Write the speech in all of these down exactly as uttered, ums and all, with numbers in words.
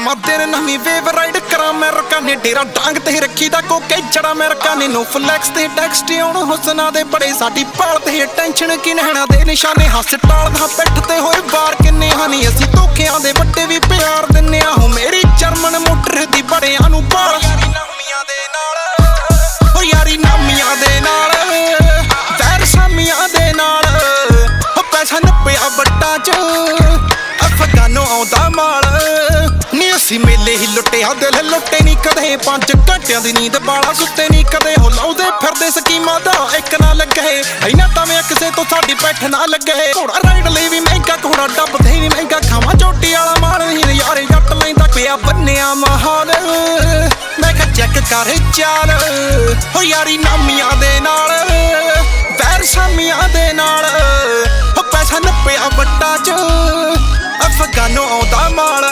ਨਵਾਂ ਦਿਨ ਨਵੀਂ ਵੇਵ ਰਾਈਡ ਕਰਾਂ ਮੈਂ ਰਕਾਨੇ ਡੇਰਾ ਡਾਂਗ ਤੇ ਰੱਖੀ ਦਾ ਕੋਕੇ ਜੜਾ ਮੈਂ ਰਕਾਨੇ ਨੂੰ ਫਲੈਕਸ ਤੇ ਟੈਕਸਟ ਆਉਣ ਹੁਸਨਾ ਦੇ ਬੜੇ ਸਾਡੀ ਭਾਲ ਤੇ ਟੈਨਸ਼ਨ ਕਿ ਨਹਿਣਾ ਦੇ ਨਿਸ਼ਾਨੇ ਹਸਪਤਾਲ ਦਾ ਪਿੱਠ ਤੇ ਹੋਏ ਵਾਰ ਕਿੰਨੇ ਹਾਨੀ ਅਸੀਂ ਧੋਖਿਆਂ ਦੇ ਵੱਡੇ ਵੀ ਪਿਆਰ ਦਿੰਨੇ ਆ ਹੋ ਮੇਰੀ ਜਰਮਨ ਮੋਟਰ ਦੀ ਬੜਿਆਂ ਨੂੰ ਭਾਲ ਨਾਮੀਆਂ ਦੇ ਨਾਲ ਓ ਯਾਰੀ ਨਾਮੀਆਂ ਦੇ ਨਾਲ ਵੈਰ ਸਾਮੀਆਂ ਦੇ ਨਾਲ ਓ ਪੈਸਾ ਨੱਪਿਆ ਵੱਟਾਂ ਚ ਅਫਗਾਨੋਂ ਆਉਂਦਾ ਮਾਲ ਨੀ ਅਸੀਂ ਮੇਲੇ ਹੀ ਲੁੱਟਿਆ ਦਿਲ ਲੁੱਟੇ ਨਹੀਂ ਕਦੇ ਪੰਜ ਘੰਟਿਆਂ ਦੀ ਨੀਂਦ ਬਾਲਾ ਸੁੱਤੇ ਨਹੀਂ ਕਦੇ ਹੋ ਲਾਉਂਦੇ ਫਿਰਦੇ ਸਕੀਮਾਂ ਦਾ ਇੱਕ ਨਾ ਲੱਗੇ ਇਹਨਾਂ ਤਾਂ ਮੈਂ ਕਿਸੇ ਤੋਂ ਸਾਡੀ ਪੈਠ ਨਾ ਲੱਗੇ ਘੋੜਾ ਰਾਈਡ ਲਈ ਵੀ ਮਹਿੰਗਾ ਘੋੜਾ ਡੱਬ ਤੇ ਵੀ ਮਹਿੰਗਾ ਖਾਵਾਂ ਚੋਟੀ ਵਾਲਾ ਮਾਲ ਨਹੀਂ ਨਜ਼ਾਰੇ ਜੱਟ ਲੈਂਦਾ ਪਿਆ ਬੰਨਿਆ ਮਾਹੌਲ ਮੈਂ ਕਿਹਾ ਚੈੱਕ ਕਰ ਚਾਲ ਓ ਯਾਰੀ ਨਾਮੀਆਂ ਦੇ ਨਾਲ ਵੈਰ ਸਾਮੀਆਂ ਦੇ ਨਾਲ ਓ ਪੈਸਾ ਨੱਪਿਆ ਵੱਟਾਂ ਚ ਅਫਗਾਨੋਂ ਆਉਂਦਾ ਮਾਲ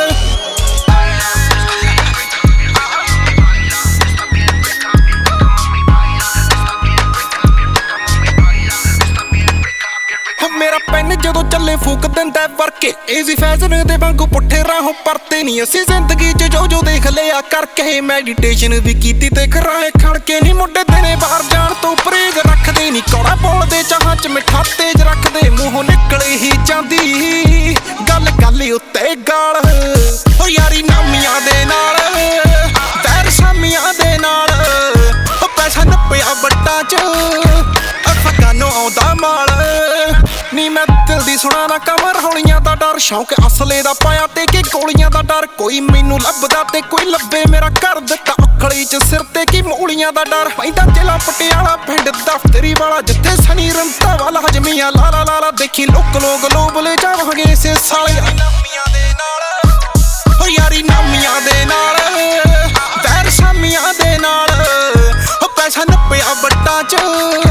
ਮੇਰਾ ਪੈਨ ਜਦੋਂ ਚੱਲੇ ਫੂਕ ਦਿੰਦਾ ਵਰਕੇ ਈਜ਼ੀ ਫੈਸ਼ਨ ਦੇ ਵਾਂਗੂ ਪੁੱਠੇ ਰਾਹੋਂ ਪਰਤੇ ਨਹੀਂ ਅਸੀਂ ਜ਼ਿੰਦਗੀ 'ਚ ਜੋ ਜੋ ਦੇਖ ਲਿਆ ਕਰਕੇ ਮੈਡੀਟੇਸ਼ਨ ਵੀ ਕੀਤੀ ਤੇ ਕਰਾਏ ਖੜ ਕੇ ਨਹੀਂ ਮੁੰਡੇ ਤੇਰੇ ਬਾਹਰ ਜਾਣ ਤੋਂ ਪਰਹੇਜ਼ ਰੱਖਦੇ ਨਹੀਂ ਕੌੜਾ ਬੋਲਦੇ ਚਾਹਾਂ 'ਚ ਮਿੱਠਾ ਤੇਜ਼ ਰੱਖਦੇ ਮੂੰਹੋਂ ਨਿਕਲੇ ਹੀ ਜਾਂਦੀ ਗੱਲ ਗੱਲ ਉੱਤੇ ਗਾਲ ਓ ਯਾਰੀ ਨਾਮੀਆਂ ਦੇ ਨਾਲ ਵੈਰ ਸਾਮੀਆਂ ਦੇ ਨਾਲ ਓ ਪੈਸਾ ਨੱਪਿਆ ਵੱਟਾਂ 'ਚ ਅਫਗਾਨੋਂ ਆਉਂਦਾ ਮਾਲ ਨੀ ਮੈਂ ਦਿਲ ਦੀ ਸੁਣਾ ਨਾ ਕਮਰ ਹੌਲੀਆਂ ਦਾ ਡਰ ਸ਼ੌਂਕ ਅਸਲੇ ਦਾ ਪਾਇਆ ਤੇ ਕਿ ਗੋਲੀਆਂ ਦਾ ਡਰ ਕੋਈ ਮੈਨੂੰ ਲੱਭਦਾ ਤੇ ਕੋਈ ਲੱਭੇ ਮੇਰਾ ਘਰ ਦਿੱਤਾ ਅਖਲੀ ਚ ਸਿਰ ਤੇ ਕੀ ਮੂਲੀਆਂ ਦਾ ਡਰ ਪੈਂਦਾ ਜ਼ਿਲ੍ਹਾ ਪਟਿਆਲਾ ਪਿੰਡ ਦਫ਼ਤਰੀ ਵਾਲਾ ਜਿੱਥੇ ਸਨੀ ਰੰਤਾ ਵਾਲਾ ਹਜਮੀਆਂ ਲਾਲਾ ਲਾਲਾ ਦੇਖੀ ਲੋਕ ਲੋਕ ਗਲੋਬਲ ਜਾਵਾਂਗੇ ਇਸੇ ਸਾਲੇ ਨਾਮੀਆਂ ਦੇ ਨਾਲ ਓ ਯਾਰੀ ਨਾਮੀਆਂ ਦੇ ਨਾਲ ਵੈਰ ਸਾਮੀਆਂ ਦੇ ਨਾਲ ਓ ਪੈਸਾ ਨੱਪਿਆ ਵੱਟਾਂ ਚ